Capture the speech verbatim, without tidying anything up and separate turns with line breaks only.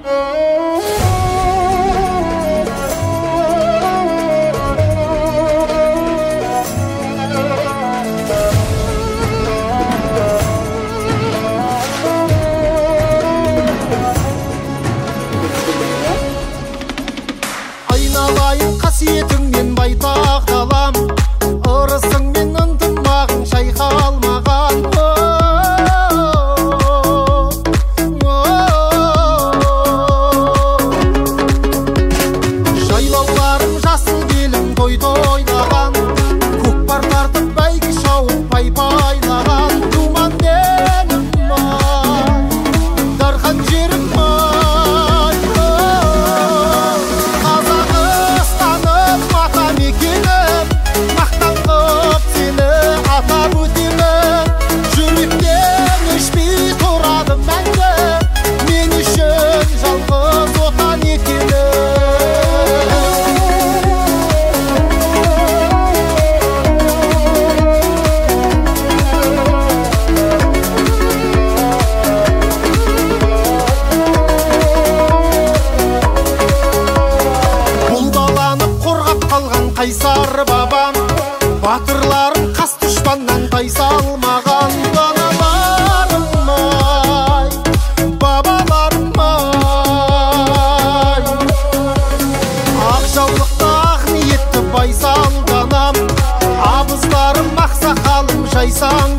Айналайын қасиетіңмен байтақ далам, ырысыңмен ынтымағың шайқалмаған. Жайлауларың жасыл белің той тойлаған, көкпар тартып бәйге шауып пай-пайлаған. Думан денім ай, дархан жерім ай, Қазақстаным ата мекенім, мақтан қып сені атап өтемін. Жүректен өшпей тұрады мәңгі, мен үшін жалғыз отан екенің. Бұлдаланып қорғап қалған қайсар бабам, батырларым қас дұшпаннан тайсалмаған. Даналарым ай, бабаларым ай, ақ жаулықты ақ ниетті байсал данам, абыздарым ақсақалым жайсаң